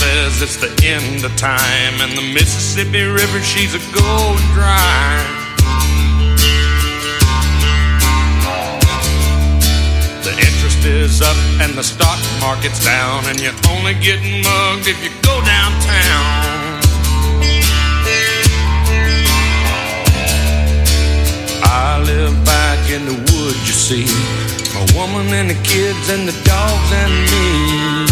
says it's the end of time, and the Mississippi River, she's a going dry. The interest is up and the stock market's down, and you're only getting mugged if you go downtown. I live back in the woods, you see, my woman and the kids and the dogs and me.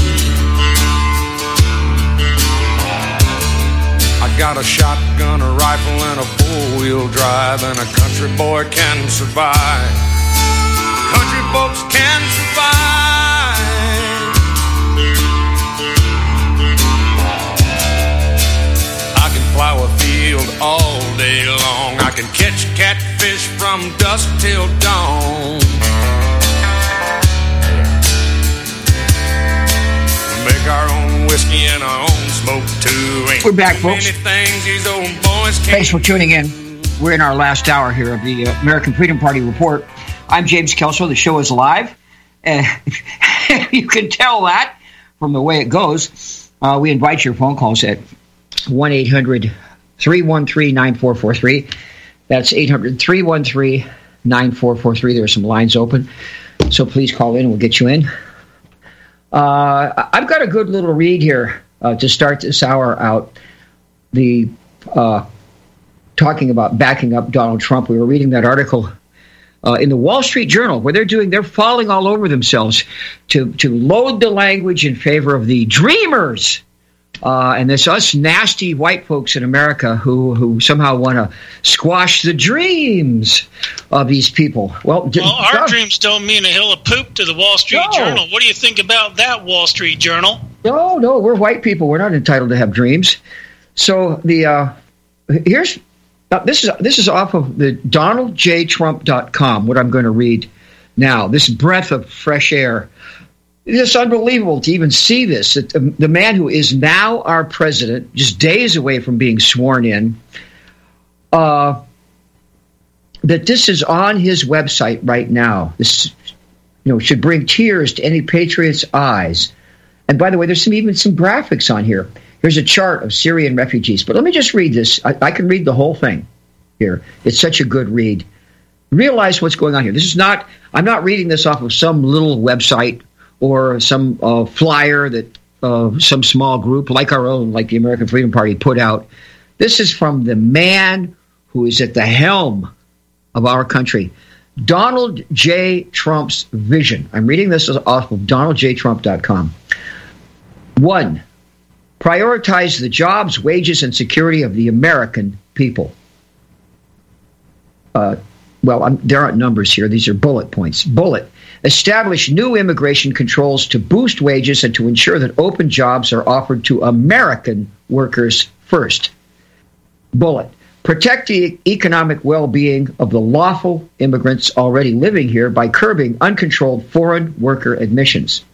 I got a shotgun, a rifle, and a four-wheel drive, and a country boy can survive. Country folks can survive. I can plow a field all day long. I can catch catfish from dusk till dawn. We make our own whiskey and our own smoke too. Ain't we're back, folks. Many things these old boys can't. Thanks for tuning in. We're in our last hour here of the American Freedom Party Report. I'm James Kelso. The show is live. You can tell that from the way it goes. We invite your phone calls at 1-800-313-9443. That's 800-313-9443. There are some lines open, so please call in and we'll get you in. I've got a good little read here to start this hour out. Talking about backing up Donald Trump. We were reading that article in the Wall Street Journal, where they're falling all over themselves to load the language in favor of the dreamers, and this us nasty white folks in America who somehow want to squash the dreams of these people. Well, our dreams don't mean a hill of poop to the Wall Street Journal. What do you think about that, Wall Street Journal? No, we're white people. We're not entitled to have dreams. So this is off of the DonaldJTrump.com, what I'm going to read now. This breath of fresh air. It's unbelievable to even see this. The man who is now our president, just days away from being sworn in, that this is on his website right now. This should bring tears to any patriot's eyes. And by the way, there's even some graphics on here. Here's a chart of Syrian refugees. But let me just read this. I can read the whole thing here. It's such a good read. Realize what's going on here. I'm not reading this off of some little website or some flyer that some small group like our own, like the American Freedom Party, put out. This is from the man who is at the helm of our country, Donald J. Trump's vision. I'm reading this off of DonaldJTrump.com. 1. Prioritize the jobs, wages, and security of the American people. There aren't numbers here. These are bullet points. Bullet. Establish new immigration controls to boost wages and to ensure that open jobs are offered to American workers first. Bullet. Protect the economic well-being of the lawful immigrants already living here by curbing uncontrolled foreign worker admissions.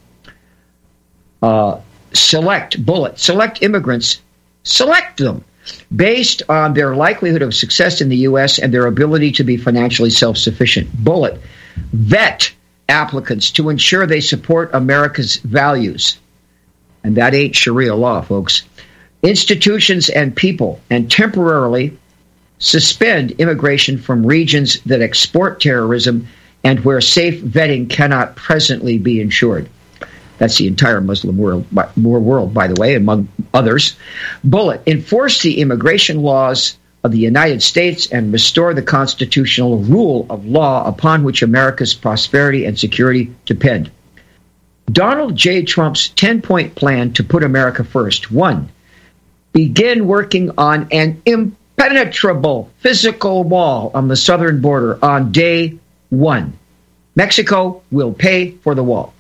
Select immigrants, select them based on their likelihood of success in the U.S. and their ability to be financially self-sufficient. Bullet, vet applicants to ensure they support America's values. And that ain't Sharia law, folks. Institutions and people, and temporarily suspend immigration from regions that export terrorism and where safe vetting cannot presently be ensured. That's the entire Muslim world, by the way, among others. Bullet, enforce the immigration laws of the United States and restore the constitutional rule of law upon which America's prosperity and security depend. Donald J. Trump's 10-point plan to put America first. 1, begin working on an impenetrable physical wall on the southern border on day 1. Mexico will pay for the wall.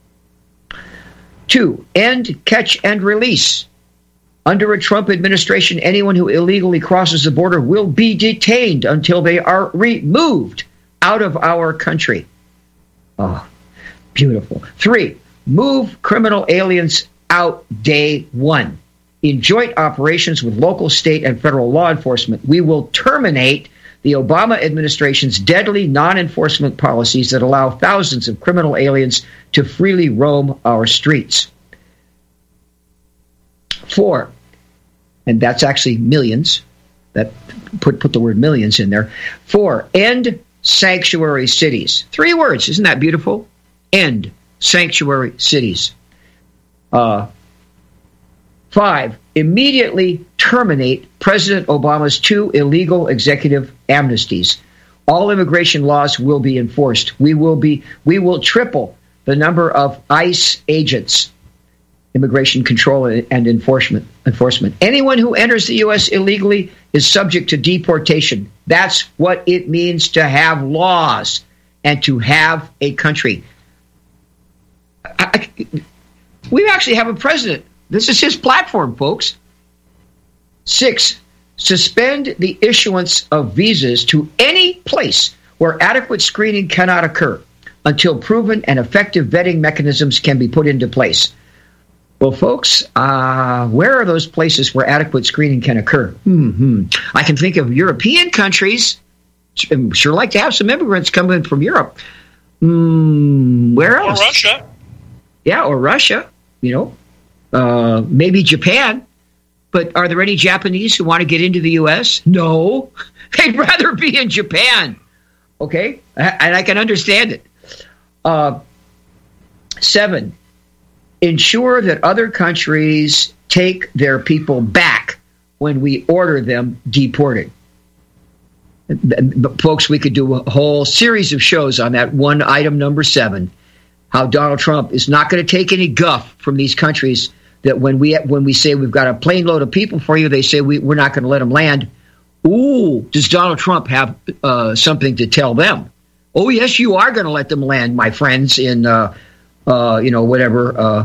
2, end, catch, and release. Under a Trump administration, anyone who illegally crosses the border will be detained until they are removed out of our country. Oh, beautiful. 3, move criminal aliens out day 1. In joint operations with local, state, and federal law enforcement, we will terminate the Obama administration's deadly non-enforcement policies that allow thousands of criminal aliens to freely roam our streets. 4, and that's actually millions. That put the word millions in there. 4, end sanctuary cities. 3 words. Isn't that beautiful? End sanctuary cities. 5, immediately terminate President Obama's 2 illegal executive amnesties. All immigration laws will be enforced. We will triple the number of ICE agents, immigration control and enforcement. Anyone who enters the U.S. illegally is subject to deportation. That's what it means to have laws and to have a country. We actually have a president. This is his platform, folks. 6, suspend the issuance of visas to any place where adequate screening cannot occur until proven and effective vetting mechanisms can be put into place. Well, folks, where are those places where adequate screening can occur? I can think of European countries. Sure like to have some immigrants come in from Europe. Where else? Or Russia. Yeah, or Russia, maybe Japan. But are there any Japanese who want to get into the U.S.? No. They'd rather be in Japan. Okay? And I can understand it. 7, ensure that other countries take their people back when we order them deported. Folks, we could do a whole series of shows on that one item, number 7, how Donald Trump is not going to take any guff from these countries that when we say we've got a plane load of people for you, they say we're not going to let them land. Ooh, does Donald Trump have something to tell them? Oh, yes, you are going to let them land, my friends, in whatever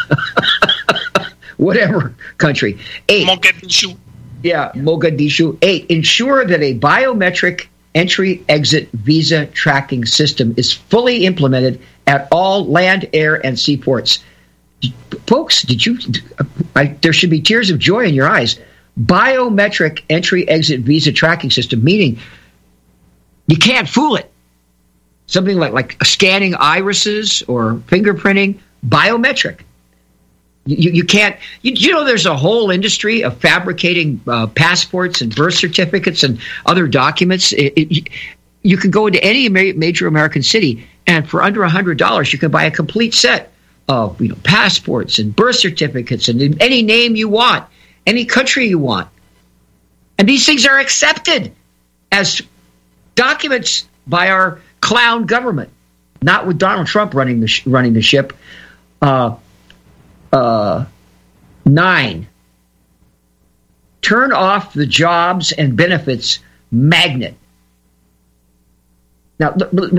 whatever country. 8. Mogadishu. Yeah, Mogadishu. 8. Ensure that a biometric entry-exit visa tracking system is fully implemented at all land, air, and seaports. Folks, there should be tears of joy in your eyes. Biometric entry-exit visa tracking system, meaning you can't fool it. Something like scanning irises or fingerprinting, biometric. You can't, there's a whole industry of fabricating passports and birth certificates and other documents. You can go into any major American city, and for under $100, you can buy a complete set of passports and birth certificates and in any name you want, any country you want. And these things are accepted as documents by our clown government, not with Donald Trump running the ship. 9, turn off the jobs and benefits magnet. Now,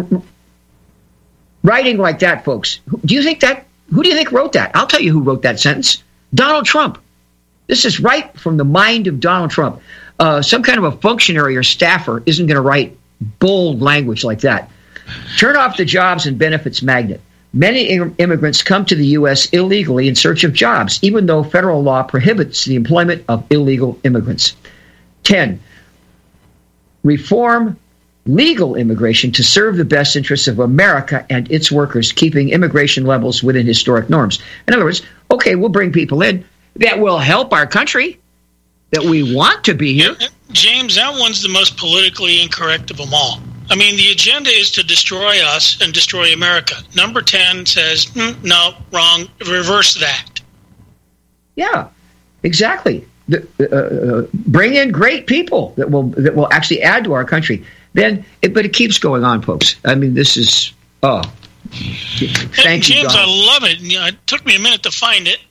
writing like that, folks, who do you think wrote that? I'll tell you who wrote that sentence. Donald Trump. This is right from the mind of Donald Trump. Some kind of a functionary or staffer isn't going to write bold language like that. Turn off the jobs and benefits magnet. Many immigrants come to the U.S. illegally in search of jobs, even though federal law prohibits the employment of illegal immigrants. 10, reform legal immigration to serve the best interests of America and its workers, keeping immigration levels within historic norms. In other words, okay, we'll bring people in that will help our country, that we want to be here. James, that one's the most politically incorrect of them all. I mean, the agenda is to destroy us and destroy America. Number 10 says, no, wrong, reverse that. Yeah, exactly. Bring in great people that will actually add to our country. But it keeps going on, folks. I mean, this is, thank you, James, Don. I love it. It took me a minute to find it.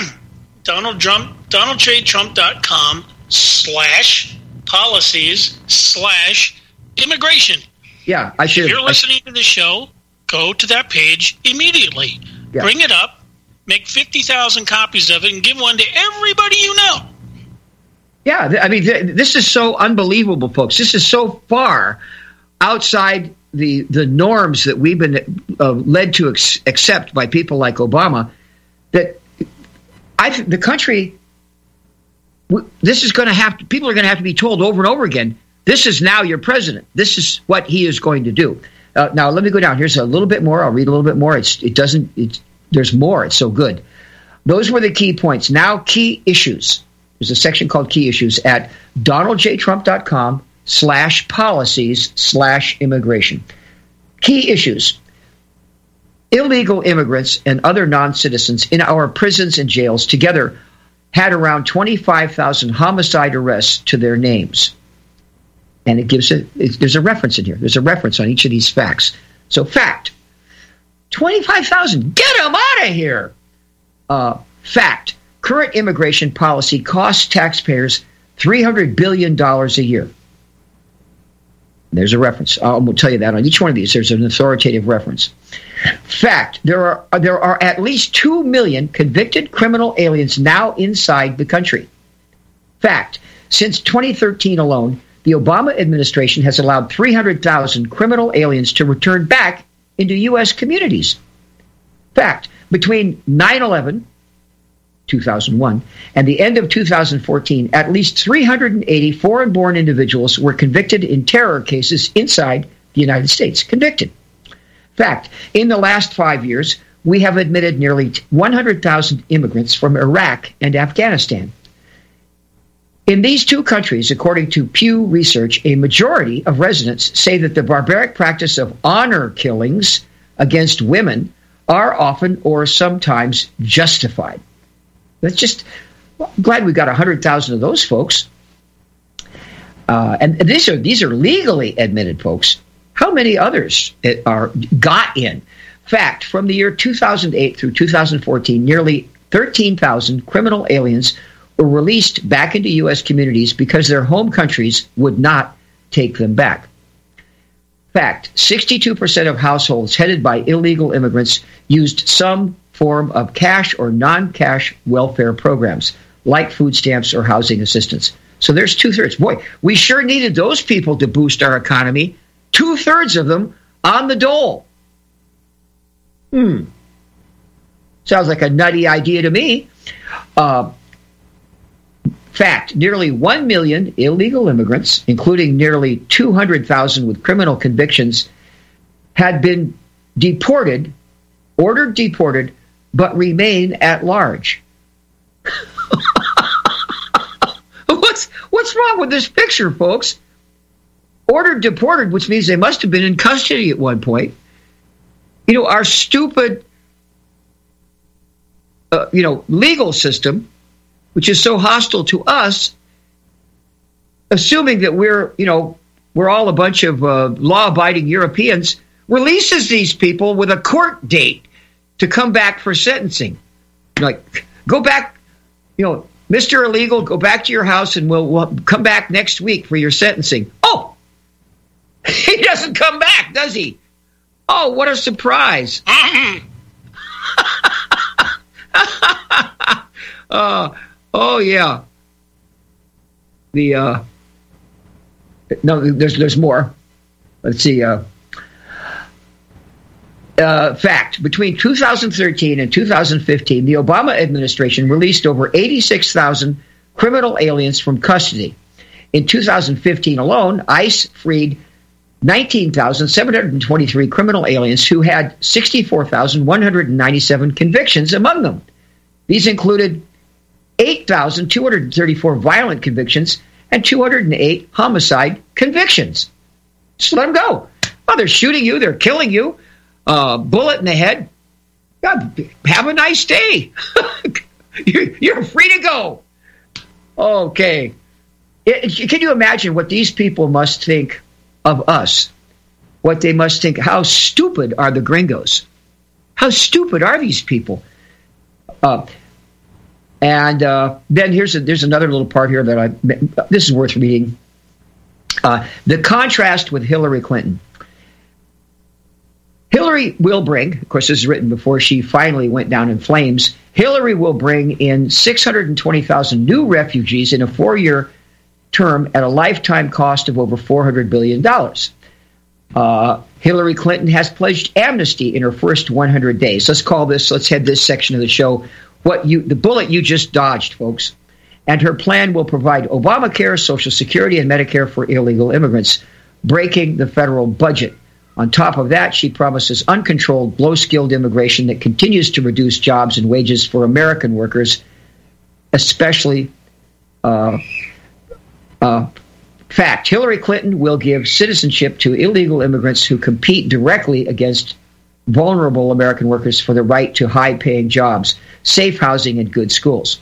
DonaldJTrump.com/policies/immigration. Yeah, I should. If you're listening to the show, go to that page immediately. Yeah. Bring it up, make 50,000 copies of it, and give one to everybody you know. Yeah, I mean, this is so unbelievable, folks. This is so far outside the norms that we've been led to accept by people like Obama that the country, this is going to people are going to have to be told over and over again, this is now your president. This is what he is going to do. Now, let me go down. Here's a little bit more. I'll read a little bit more. There's more. It's so good. Those were the key points. Now, key issues. There's a section called Key Issues at donaldjtrump.com/policies/immigration. Key issues. Illegal immigrants and other non-citizens in our prisons and jails together had around 25,000 homicide arrests to their names. And it gives there's a reference in here. There's a reference on each of these facts. So fact, 25,000, get them out of here. Fact, current immigration policy costs taxpayers $300 billion a year. There's a reference. I will tell you that on each one of these. There's an authoritative reference. Fact, there are at least 2 million convicted criminal aliens now inside the country. Fact, since 2013 alone, the Obama administration has allowed 300,000 criminal aliens to return back into U.S. communities. Fact, between 9/11, 2001, and the end of 2014, at least 380 foreign-born individuals were convicted in terror cases inside the United States. Convicted. Fact, in the last 5 years, we have admitted nearly 100,000 immigrants from Iraq and Afghanistan. In these two countries, according to Pew Research, a majority of residents say that the barbaric practice of honor killings against women are often or sometimes justified. I'm glad we got 100,000 of those folks. And these are legally admitted folks. How many others got in? Fact, from the year 2008 through 2014, nearly 13,000 criminal aliens were released back into U.S. communities because their home countries would not take them back. Fact, 62% of households headed by illegal immigrants used some form of cash or non-cash welfare programs, like food stamps or housing assistance. So there's 2/3. Boy, we sure needed those people to boost our economy. 2/3 of them on the dole. Sounds like a nutty idea to me. Fact, nearly 1 million illegal immigrants, including nearly 200,000 with criminal convictions, had been ordered deported, but remain at large. What's wrong with this picture, folks? Ordered deported, which means they must have been in custody at one point. Our stupid, legal system, which is so hostile to us, assuming that we're all a bunch of law-abiding Europeans, releases these people with a court date to come back for sentencing. Like, go back, Mr. Illegal, go back to your house and we'll come back next week for your sentencing. Oh, he doesn't come back, does he? Oh, what a surprise. Oh, yeah. No, there's more. Let's see. Fact, between 2013 and 2015, the Obama administration released over 86,000 criminal aliens from custody. In 2015 alone, ICE freed 19,723 criminal aliens who had 64,197 convictions among them. These included 8,234 violent convictions and 208 homicide convictions. Just let them go. Oh, they're shooting you. They're killing you. Bullet in the head. God, have a nice day. You're free to go. Okay. Can you imagine what these people must think of us? What they must think. How stupid are the gringos? How stupid are these people? And then there's another little part here that this is worth reading. The contrast with Hillary Clinton. Hillary will bring, of course, this is written before she finally went down in flames. Hillary will bring in 620,000 new refugees in a 4-year term at a lifetime cost of over $400 billion. Hillary Clinton has pledged amnesty in her first 100 days. Let's head this section of the show. The bullet you just dodged, folks. And her plan will provide Obamacare, Social Security, and Medicare for illegal immigrants, breaking the federal budget. On top of that, she promises uncontrolled, low-skilled immigration that continues to reduce jobs and wages for American workers, especially fact. Hillary Clinton will give citizenship to illegal immigrants who compete directly against vulnerable American workers for the right to high-paying jobs, safe housing, and good schools.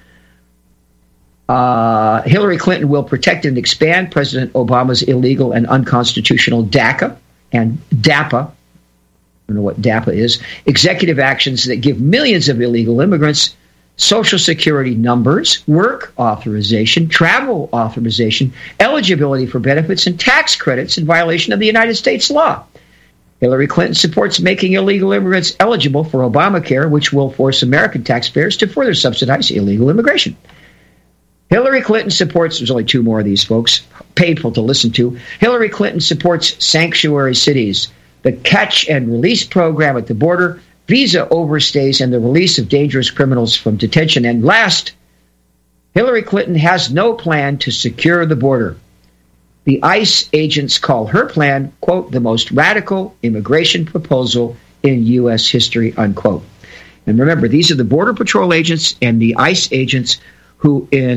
Hillary Clinton will protect and expand President Obama's illegal and unconstitutional DACA and DAPA, I don't know what DAPA is, executive actions that give millions of illegal immigrants Social Security numbers, work authorization, travel authorization, eligibility for benefits, and tax credits in violation of the United States law. Hillary Clinton supports making illegal immigrants eligible for Obamacare, which will force American taxpayers to further subsidize illegal immigration. Hillary Clinton supports, there's only two more of these folks, painful to listen to. Hillary Clinton supports sanctuary cities, the catch and release program at the border, visa overstays, and the release of dangerous criminals from detention. And last, Hillary Clinton has no plan to secure the border. The ICE agents call her plan, quote, the most radical immigration proposal in U.S. history, unquote. And remember, these are the Border Patrol agents and the ICE agents who, in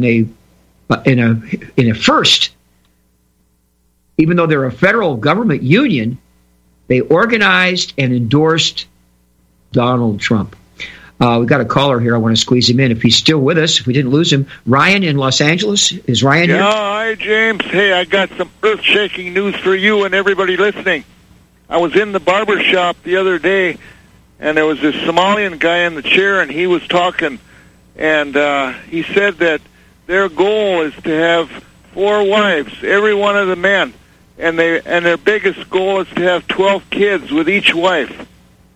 a first, even though they're a federal government union, they organized and endorsed Donald Trump. We've got a caller here. I want to squeeze him in if he's still with us. If we didn't lose him. Ryan in Los Angeles. Is Ryan here? Hi, James. Hey, I got some earth-shaking news for you and everybody listening. I was in the barber shop the other day, and there was this Somalian guy in the chair, and he was talking, and he said that their goal is to have 4 wives, every one of the men, and their biggest goal is to have 12 kids with each wife.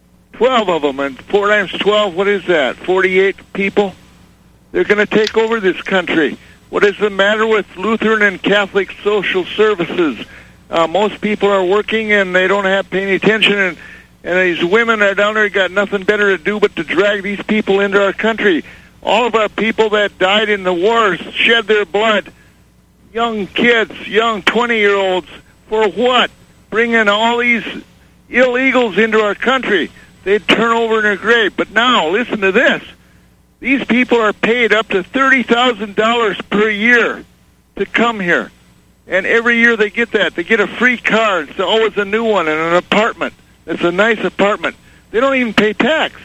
12 of them, and 4 times 12, what is that? 48 people? They're going to take over this country. What is the matter with Lutheran and Catholic social services? Most people are working, and they don't have paying attention, and these women are down there, got nothing better to do but to drag these people into our country. All of our people that died in the wars shed their blood. Young kids, young 20-year-olds, for what? Bringing all these illegals into our country. They'd turn over in their grave. But now, listen to this. These people are paid up to $30,000 per year to come here. And every year they get that. They get a free car. It's always a new one and an apartment. It's a nice apartment. They don't even pay tax.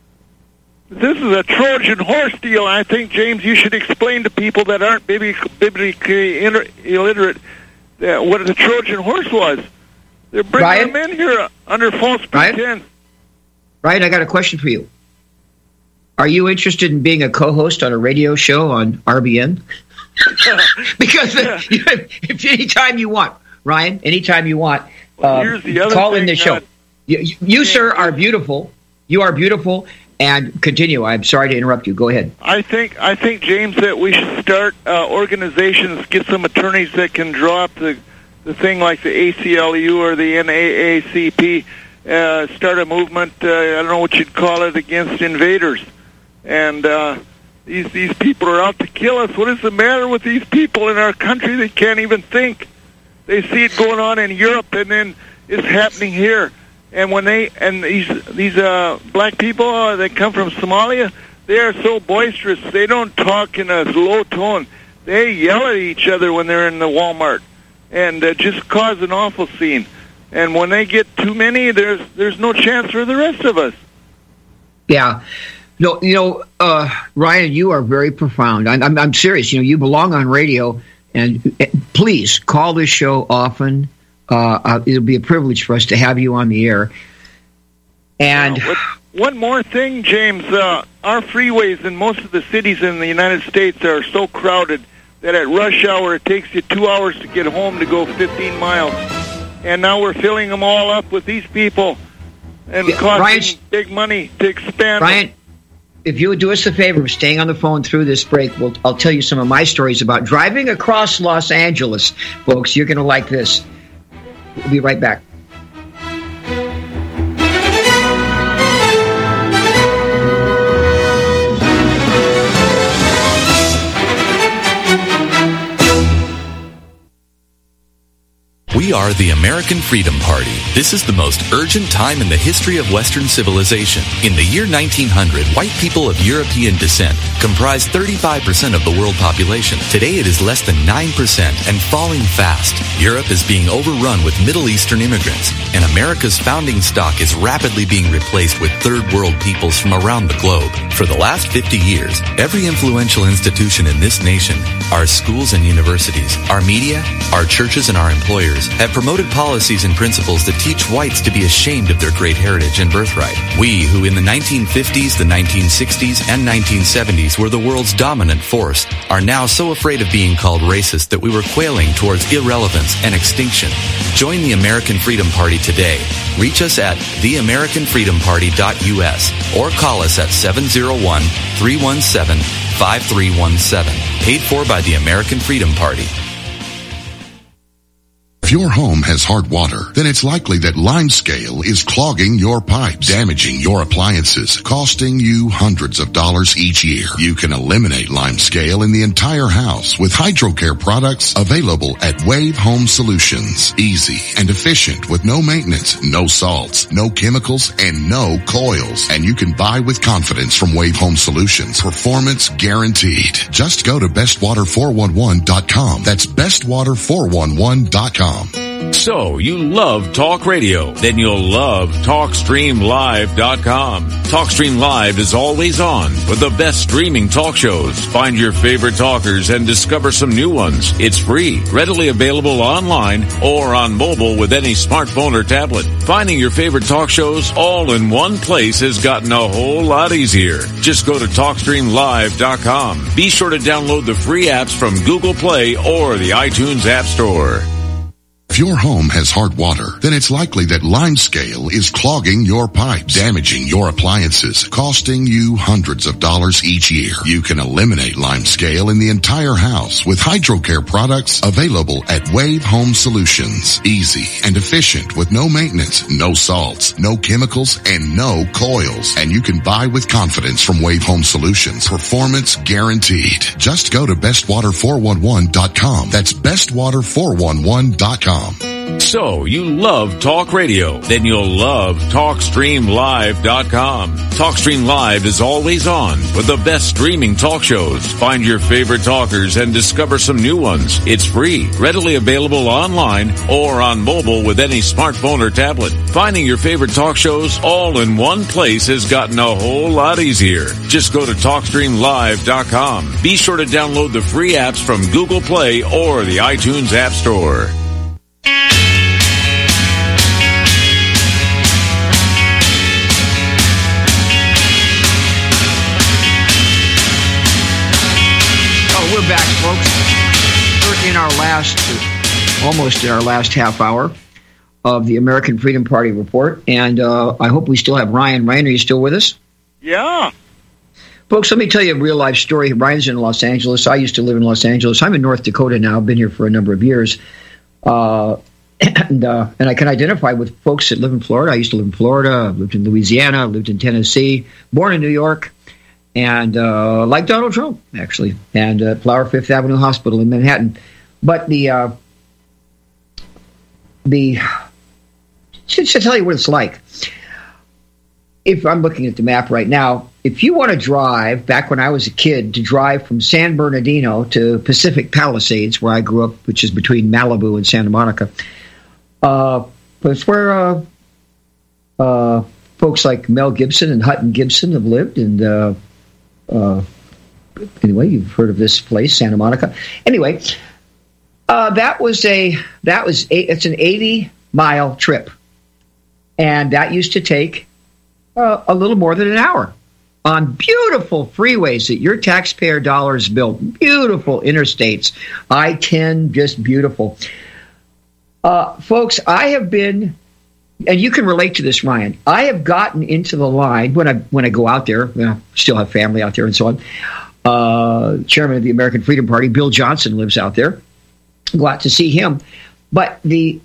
This is a Trojan horse deal. I think, James, you should explain to people that aren't biblically illiterate what the Trojan horse was. They're bringing them in here under false pretense. Ryan, I got a question for you. Are you interested in being a co-host on a radio show on RBN? Because if anytime you want, Ryan, anytime you want, here's the other call thing, in the show. You sir, are beautiful. You are beautiful. And continue. I'm sorry to interrupt you. Go ahead. I think, James, that we should start organizations, get some attorneys that can draw up the thing like the ACLU or the NAACP, start a movement, I don't know what you'd call it, against invaders. And these people are out to kill us. What is the matter with these people in our country? They can't even think. They see it going on in Europe, and then it's happening here. And when these black people that come from Somalia, they are so boisterous. They don't talk in a low tone. They yell at each other when they're in the Walmart, and just cause an awful scene. And when they get too many, there's no chance for the rest of us. Yeah. No, Ryan, you are very profound. I'm serious. You belong on radio, and please call this show often. It'll be a privilege for us to have you on the air. And one more thing, James, our freeways in most of the cities in the United States are so crowded that at rush hour it takes you 2 hours to get home to go 15 miles. And now we're filling them all up with these people and costing big money to expand. Ryan, if you would do us a favor of staying on the phone through this break, I'll tell you some of my stories about driving across Los Angeles. Folks, you're going to like this. We'll be right back. We are the American Freedom Party. This is the most urgent time in the history of Western civilization. In the year 1900, white people of European descent comprised 35% of the world population. Today it is less than 9% and falling fast. Europe is being overrun with Middle Eastern immigrants, and America's founding stock is rapidly being replaced with third world peoples from around the globe. For the last 50 years, every influential institution in this nation, our schools and universities, our media, our churches, and our employers have promoted policies and principles that teach whites to be ashamed of their great heritage and birthright. We, who in the 1950s, the 1960s, and 1970s were the world's dominant force, are now so afraid of being called racist that we were quailing towards irrelevance and extinction. Join the American Freedom Party today. Reach us at theamericanfreedomparty.us or call us at 701-317-5317. Paid for by the American Freedom Party. If your home has hard water, then it's likely that Limescale is clogging your pipes, damaging your appliances, costing you hundreds of dollars each year. You can eliminate Limescale in the entire house with HydroCare products available at Wave Home Solutions. Easy and efficient with no maintenance, no salts, no chemicals, and no coils. And you can buy with confidence from Wave Home Solutions. Performance guaranteed. Just go to bestwater411.com. That's bestwater411.com. So, you love talk radio? Then you'll love TalkStreamLive.com. TalkStream Live is always on with the best streaming talk shows. Find your favorite talkers and discover some new ones. It's free, readily available online or on mobile with any smartphone or tablet. Finding your favorite talk shows all in one place has gotten a whole lot easier. Just go to TalkStreamLive.com. Be sure to download the free apps from Google Play or the iTunes App Store. If your home has hard water, then it's likely that Limescale is clogging your pipes, damaging your appliances, costing you hundreds of dollars each year. You can eliminate Limescale in the entire house with HydroCare products available at Wave Home Solutions. Easy and efficient with no maintenance, no salts, no chemicals, and no coils. And you can buy with confidence from Wave Home Solutions. Performance guaranteed. Just go to bestwater411.com. That's bestwater411.com. So, you love talk radio? Then you'll love TalkStreamLive.com. TalkStream Live is always on with the best streaming talk shows. Find your favorite talkers and discover some new ones. It's free, readily available online or on mobile with any smartphone or tablet. Finding your favorite talk shows all in one place has gotten a whole lot easier. Just go to TalkStreamLive.com. Be sure to download the free apps from Google Play or the iTunes App Store. We're back, folks. We're in our almost in our last half hour of the American Freedom Party report, and I hope we still have Ryan. Ryan, are you still with us? Yeah. Folks, let me tell you a real-life story. Ryan's in Los Angeles. I used to live in Los Angeles. I'm in North Dakota now. I've been here for a number of years. And I can identify with folks that live in Florida. I used to live in Florida, lived in Louisiana, lived in Tennessee, born in New York. And like Donald Trump, actually, and Flower Fifth Avenue Hospital in Manhattan. But to tell you what it's like, if I'm looking at the map right now, if you want to drive, back when I was a kid, to drive from San Bernardino to Pacific Palisades, where I grew up, which is between Malibu and Santa Monica, it's where folks like Mel Gibson and Hutton Gibson have lived, and anyway, you've heard of this place, Santa Monica. Anyway, it's an 80-mile trip, and that used to take a little more than an hour on beautiful freeways that your taxpayer dollars built, beautiful interstates, I-10, just beautiful. Folks, I have been. And you can relate to this, Ryan. I have gotten into the line when I go out there. Still have family out there and so on. Chairman of the American Freedom Party, Bill Johnson, lives out there. Go out to see him. But when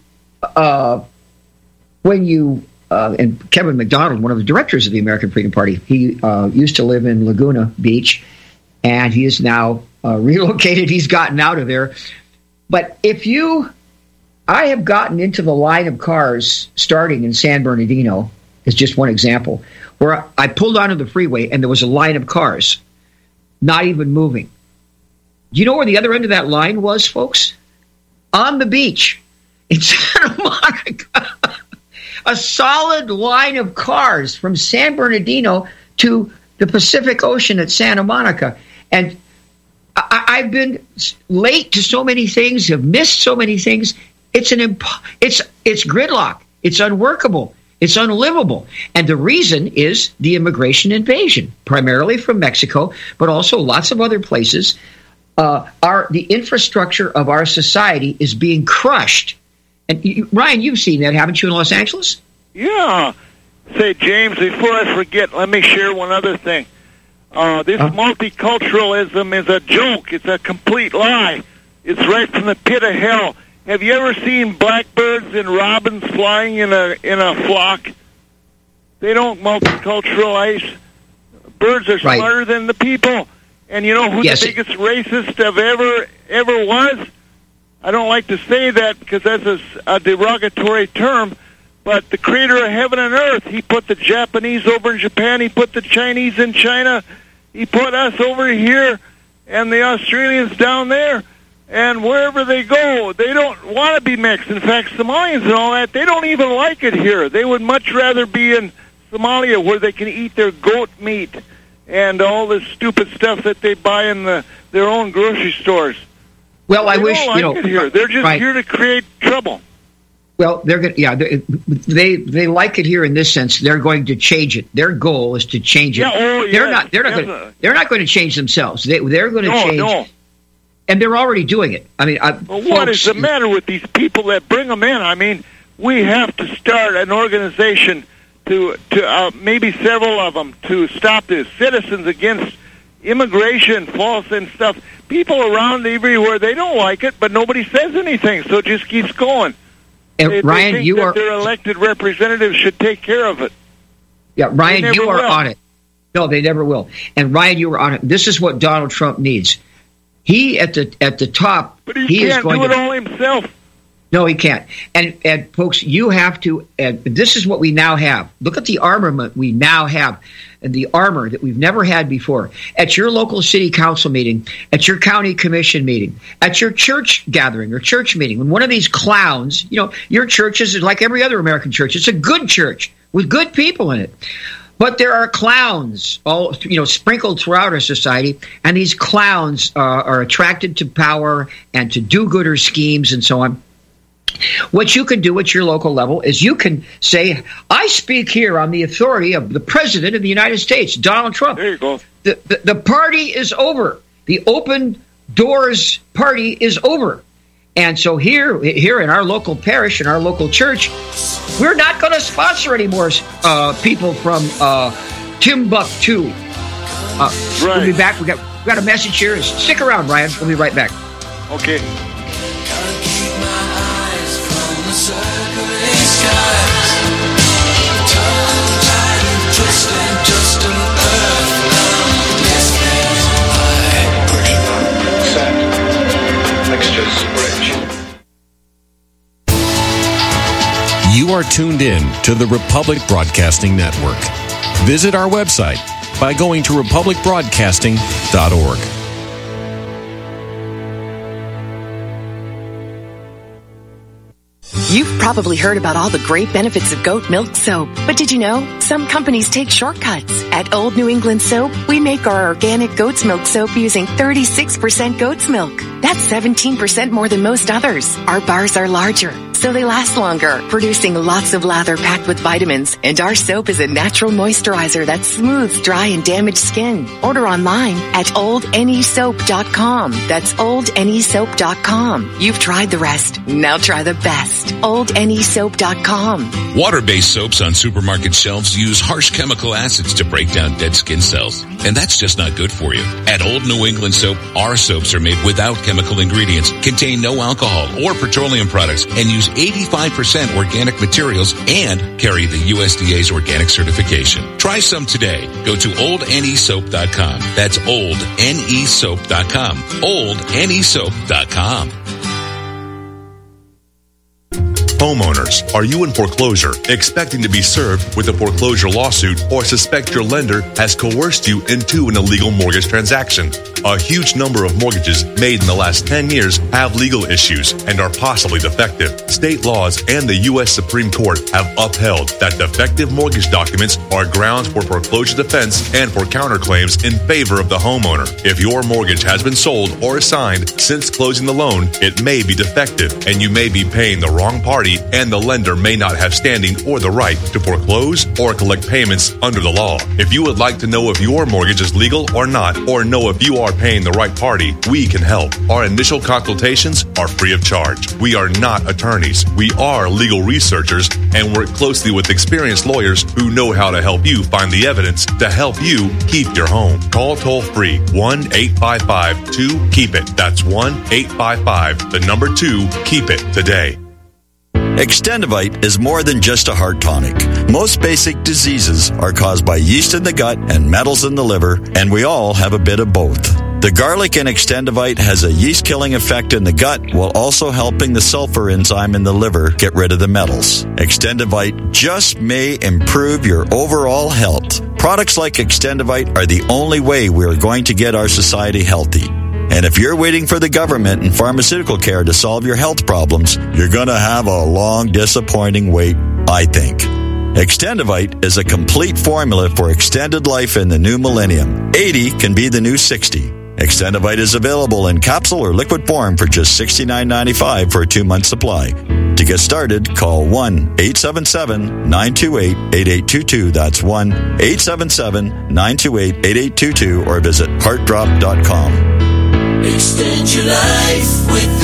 you and Kevin McDonald, one of the directors of the American Freedom Party, he used to live in Laguna Beach, and he is now relocated. He's gotten out of there. But if you I have gotten into the line of cars starting in San Bernardino, is just one example, where I pulled onto the freeway and there was a line of cars, not even moving. Do you know where the other end of that line was, folks? On the beach in Santa Monica. A solid line of cars from San Bernardino to the Pacific Ocean at Santa Monica. And I've been late to so many things, have missed so many things. It's gridlock. It's unworkable. It's unlivable. And the reason is the immigration invasion, primarily from Mexico, but also lots of other places. The infrastructure of our society is being crushed. And Ryan, you've seen that, haven't you, in Los Angeles? Yeah. Say, James, before I forget, let me share one other thing. This multiculturalism is a joke. It's a complete lie. It's right from the pit of hell. Have you ever seen blackbirds and robins flying in a flock? They don't multiculturalize. Birds are smarter than the people. And you know who the biggest racist ever was? I don't like to say that because that's a derogatory term, but the creator of heaven and earth, he put the Japanese over in Japan, he put the Chinese in China, he put us over here, and the Australians down there. And wherever they go, they don't want to be mixed. In fact, Somalians and all that, they don't even like it here. They would much rather be in Somalia where they can eat their goat meat and all this stupid stuff that they buy in their own grocery stores. Well, I wish, it here. They're just here to create trouble. Well, they're going. Yeah, they like it here in this sense. They're going to change it. Their goal is to change it. They're not going to change themselves. They're going to change. No. And they're already doing it. I mean, what is the matter with these people that bring them in? I mean, we have to start an organization to maybe several of them to stop this. Citizens Against Immigration, false and stuff. People around everywhere, they don't like it, but nobody says anything, so it just keeps going. And Ryan, think that their elected representatives should take care of it. Yeah, Ryan, you are on it. No, they never will. And Ryan, you are on it. This is what Donald Trump needs. He at the top. But he can't do it all himself. No, he can't. And folks, you have to. And this is what we now have. Look at the armament we now have, and the armor that we've never had before. At your local city council meeting, at your county commission meeting, at your church gathering or church meeting, when one of these clowns, your church is like every other American church. It's a good church with good people in it. But there are clowns all sprinkled throughout our society, and these clowns are attracted to power and to do-gooder schemes and so on. What you can do at your local level is you can say, I speak here on the authority of the President of the United States, Donald Trump. There you go. The party is over. The open doors party is over. And so here in our local parish, in our local church, we're not going to sponsor any more people from Timbuktu. We'll be back. We got a message here. Stick around, Brian. We'll be right back. Okay. You are tuned in to the Republic Broadcasting Network. Visit our website by going to republicbroadcasting.org. You've probably heard about all the great benefits of goat milk soap, but did you know some companies take shortcuts? At Old New England Soap, we make our organic goat's milk soap using 36% goat's milk. That's 17% more than most others. Our bars are larger, so they last longer, producing lots of lather packed with vitamins. And our soap is a natural moisturizer that smooths dry and damaged skin. Order online at oldnesoap.com. That's oldnesoap.com. You've tried the rest. Now try the best. oldnesoap.com. Water-based soaps on supermarket shelves use harsh chemical acids to break down dead skin cells. And that's just not good for you. At Old New England Soap, our soaps are made without chemical ingredients, contain no alcohol or petroleum products, and use 85% organic materials and carry the USDA's organic certification. Try some today. Go to oldnesoap.com. That's oldnesoap.com. oldnesoap.com. Homeowners, are you in foreclosure, expecting to be served with a foreclosure lawsuit, or suspect your lender has coerced you into an illegal mortgage transaction? A huge number of mortgages made in the last 10 years have legal issues and are possibly defective. State laws and the U.S. Supreme Court have upheld that defective mortgage documents are grounds for foreclosure defense and for counterclaims in favor of the homeowner. If your mortgage has been sold or assigned since closing the loan, it may be defective and you may be paying the wrong party, and the lender may not have standing or the right to foreclose or collect payments under the law. If you would like to know if your mortgage is legal or not, or know if you are paying the right party, we can help. Our initial consultations are free of charge. We are not attorneys. We are legal researchers and work closely with experienced lawyers who know how to help you find the evidence to help you keep your home. Call toll-free 1-855-2-KEEP-IT. That's 1-855-2-KEEP-IT today. Extendivite is more than just a heart tonic. Most basic diseases are caused by yeast in the gut and metals in the liver, and we all have a bit of both. The garlic in Extendivite has a yeast-killing effect in the gut while also helping the sulfur enzyme in the liver get rid of the metals. Extendivite just may improve your overall health. Products like Extendivite are the only way we are going to get our society healthy. And if you're waiting for the government and pharmaceutical care to solve your health problems, you're going to have a long, disappointing wait, I think. Extendivite is a complete formula for extended life in the new millennium. 80 can be the new 60. Extendivite is available in capsule or liquid form for just $69.95 for a 2-month supply. To get started, call 1-877-928-8822. That's 1-877-928-8822 or visit heartdrop.com. Extend your life with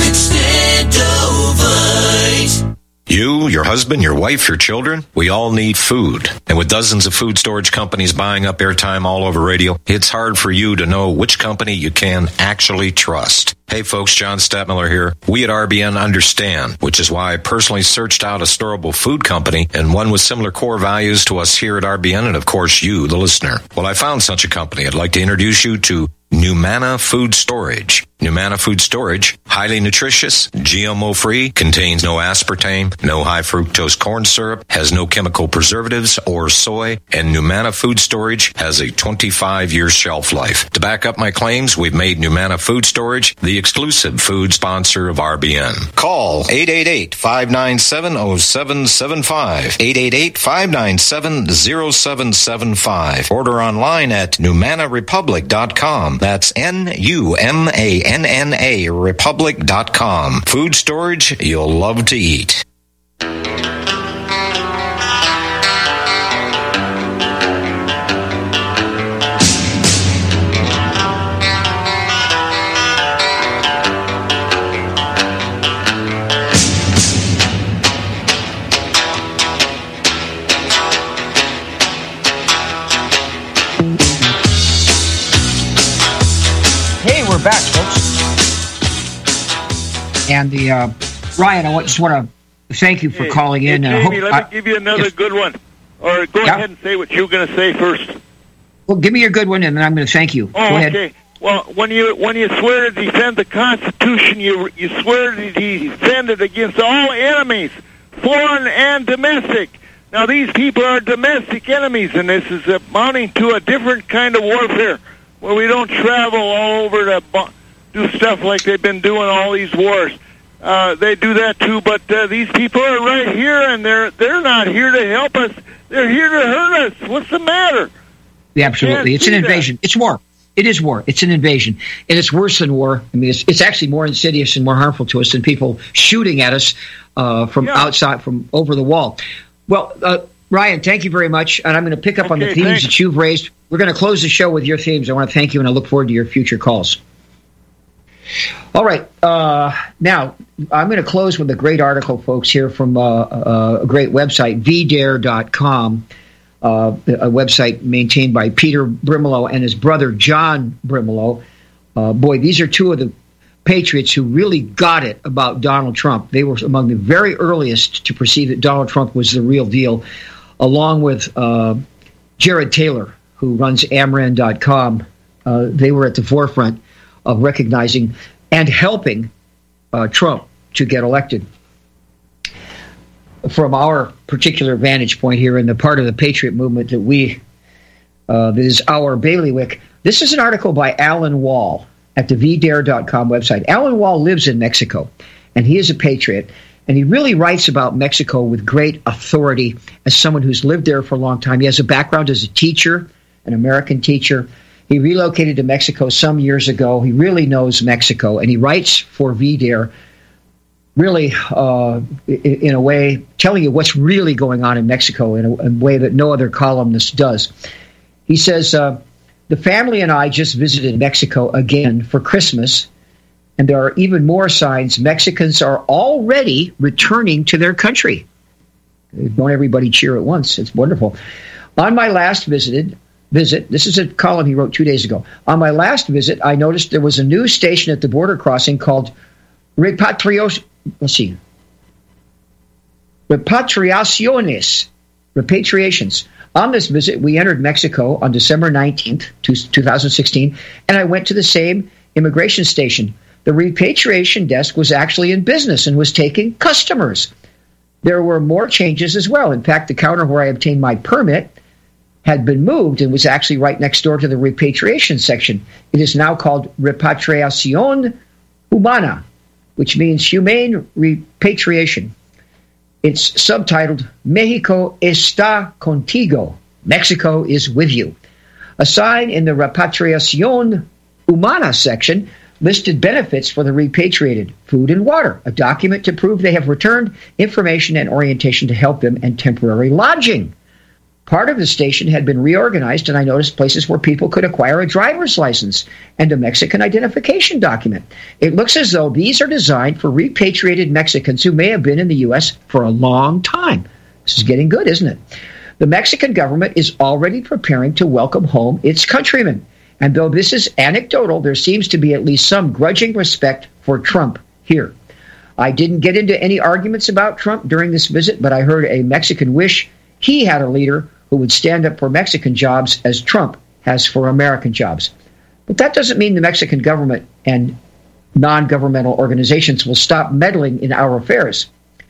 Extendovite. You, your husband, your wife, your children, we all need food. And with dozens of food storage companies buying up airtime all over radio, it's hard for you to know which company you can actually trust. Hey folks, John Stadtmiller here. We at RBN understand, which is why I personally searched out a storable food company and one with similar core values to us here at RBN and of course you, the listener. Well, I found such a company. I'd like to introduce you to Numana Food Storage. Numana Food Storage, highly nutritious, GMO-free, contains no aspartame, no high-fructose corn syrup, has no chemical preservatives or soy, and Numana Food Storage has a 25-year shelf life. To back up my claims, we've made Numana Food Storage the exclusive food sponsor of RBN. Call 888-597-0775, 888-597-0775. Order online at NumanaRepublic.com. That's NUMANNA Republic.com. Food storage you'll love to eat. We're back, folks. And Ryan, I just want to thank you for calling in. Jamie, let me give you another good one. Or go ahead and say what you were going to say first. Well, give me your good one, and then I'm going to thank you. Go ahead. Well, when you swear to defend the Constitution, you swear to defend it against all enemies, foreign and domestic. Now, these people are domestic enemies, and this is amounting to a different kind of warfare, where we don't travel all over to do stuff like they've been doing all these wars. They do that too, but these people are right here, and they're not here to help us. They're here to hurt us. What's the matter? Yeah, absolutely. It's an invasion. It's war. It is war. It's an invasion. And it's worse than war. I mean, it's actually more insidious and more harmful to us than people shooting at us from outside, from over the wall. Well, Ryan, thank you very much. And I'm going to pick up on the themes that you've raised. We're going to close the show with your themes. I want to thank you, and I look forward to your future calls. All right. Now, I'm going to close with a great article, folks, here from a great website, vdare.com, a website maintained by Peter Brimelow and his brother, John Brimelow. Boy, these are two of the patriots who really got it about Donald Trump. They were among the very earliest to perceive that Donald Trump was the real deal, along with Jared Taylor, who runs Amran.com. They were at the forefront of recognizing and helping Trump to get elected. from our particular vantage point here in the part of the Patriot movement that is our bailiwick. This is an article by Alan Wall at the VDare.com website. Alan Wall lives in Mexico, and he is a patriot, and he really writes about Mexico with great authority as someone who's lived there for a long time. He has a background as a teacher, an American teacher. He relocated to Mexico some years ago. He really knows Mexico, and he writes for VDare, really in a way telling you what's really going on in Mexico in a way that no other columnist does. He says, the family and I just visited Mexico again for Christmas, and there are even more signs Mexicans are already returning to their country. Don't everybody cheer at once. It's wonderful. On my last visit, this is a column he wrote 2 days ago. On my last visit, I noticed there was a new station at the border crossing called Repatriaciones. On this visit, we entered Mexico on December 19th, 2016, and I went to the same immigration station. The repatriation desk was actually in business and was taking customers. There were more changes as well. In fact, the counter where I obtained my permit had been moved and was actually right next door to the repatriation section. It is now called Repatriación Humana, which means humane repatriation. It's subtitled, Mexico está contigo. Mexico is with you. A sign in the Repatriación Humana section listed benefits for the repatriated: food and water, a document to prove they have returned, information and orientation to help them, and temporary lodging. Part of the station had been reorganized, and I noticed places where people could acquire a driver's license and a Mexican identification document. It looks as though these are designed for repatriated Mexicans who may have been in the U.S. for a long time. This is getting good, isn't it? The Mexican government is already preparing to welcome home its countrymen. And though this is anecdotal, there seems to be at least some grudging respect for Trump here. I didn't get into any arguments about Trump during this visit, but I heard a Mexican wish he had a leader who would stand up for Mexican jobs as Trump has for American jobs. But that doesn't mean the Mexican government and non-governmental organizations will stop meddling in our affairs.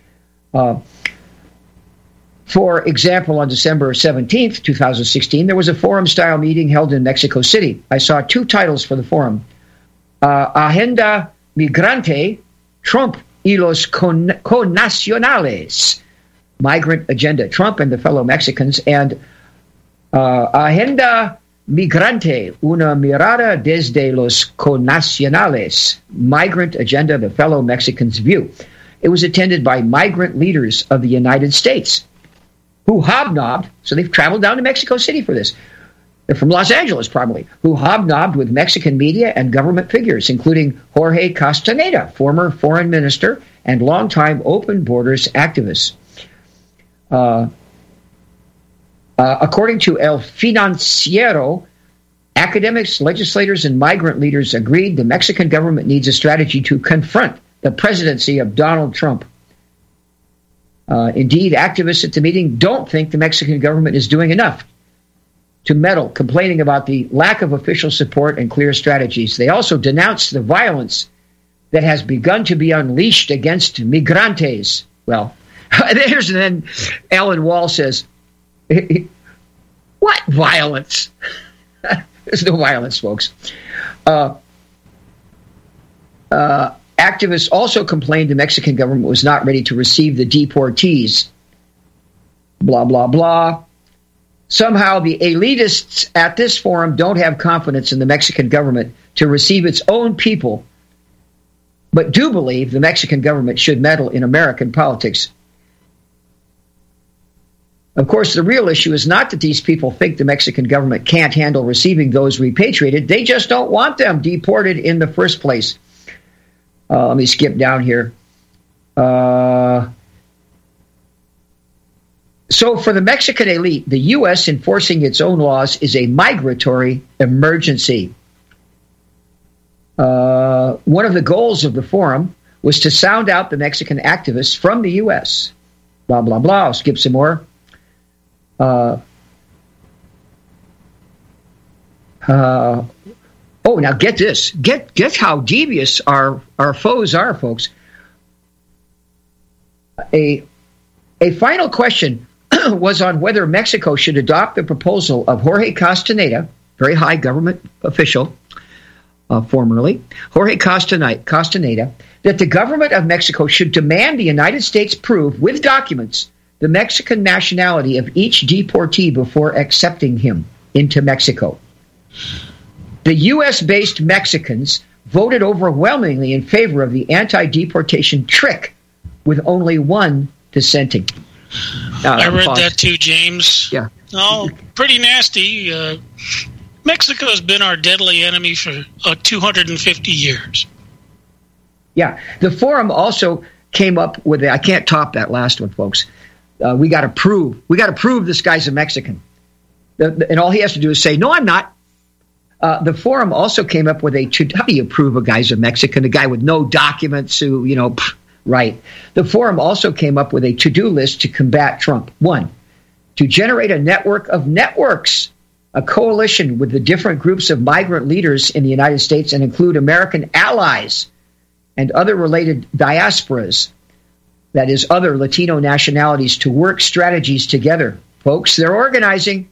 For example, on December 17th, 2016, there was a forum-style meeting held in Mexico City. I saw two titles for the forum. Agenda Migrante, Trump y los connacionales. Migrant Agenda, Trump and the fellow Mexicans, and Agenda Migrante, una mirada desde los connacionales. Migrant Agenda, the fellow Mexicans' view. It was attended by migrant leaders of the United States who hobnobbed, so they've traveled down to Mexico City for this. They're from Los Angeles, probably, who hobnobbed with Mexican media and government figures, including Jorge Castaneda, former foreign minister and longtime open borders activist. According to El Financiero, academics, legislators, and migrant leaders agreed the Mexican government needs a strategy to confront the presidency of Donald Trump. Indeed, activists at the meeting don't think the Mexican government is doing enough to meddle, complaining about the lack of official support and clear strategies. They also denounced the violence that has begun to be unleashed against migrantes. Well, then Alan Wall says, what violence? There's no violence, folks. Activists also complained the Mexican government was not ready to receive the deportees. Blah, blah, blah. Somehow the elitists at this forum don't have confidence in the Mexican government to receive its own people, but do believe the Mexican government should meddle in American politics. Of course, the real issue is not that these people think the Mexican government can't handle receiving those repatriated. They just don't want them deported in the first place. Let me skip down here. So for the Mexican elite, the U.S. enforcing its own laws is a migratory emergency. One of the goals of the forum was to sound out the Mexican activists from the U.S. Blah, blah, blah. I'll skip some more. Now get this. Get how devious our foes are, folks. A A final question was on whether Mexico should adopt the proposal of Jorge Castaneda, very high government official, formerly, Jorge Castaneda, that the government of Mexico should demand the United States prove with documents the Mexican nationality of each deportee before accepting him into Mexico. The U.S.-based Mexicans voted overwhelmingly in favor of the anti-deportation trick, with only one dissenting. I read that too, James. Yeah. Oh, pretty nasty. Mexico has been our deadly enemy for 250 years. Yeah. The forum also came up with, I can't top that last one, folks. We got to prove this guy's a Mexican. And all he has to do is say, no, I'm not. The forum also came up with how do you prove a guy's a Mexican? A guy with no documents who, right. The forum also came up with a to-do list to combat Trump. 1, to generate a network of networks, a coalition with the different groups of migrant leaders in the United States and include American allies and other related diasporas, that is, other Latino nationalities, to work strategies together. Folks, they're organizing.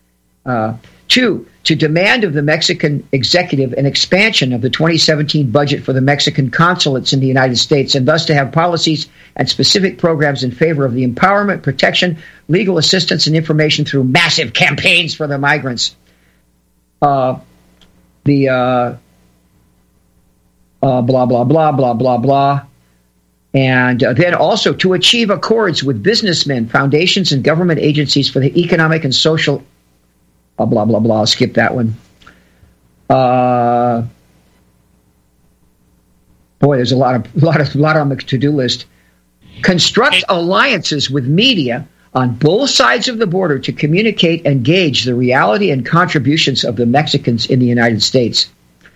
2, to demand of the Mexican executive an expansion of the 2017 budget for the Mexican consulates in the United States, and thus to have policies and specific programs in favor of the empowerment, protection, legal assistance, and information through massive campaigns for the migrants. Blah, blah, blah, blah, blah, blah. And then also to achieve accords with businessmen, foundations, and government agencies for the economic and social blah, blah, blah. I'll skip that one. Boy, there's a lot on the to-do list. Construct alliances with media on both sides of the border to communicate and gauge the reality and contributions of the Mexicans in the United States.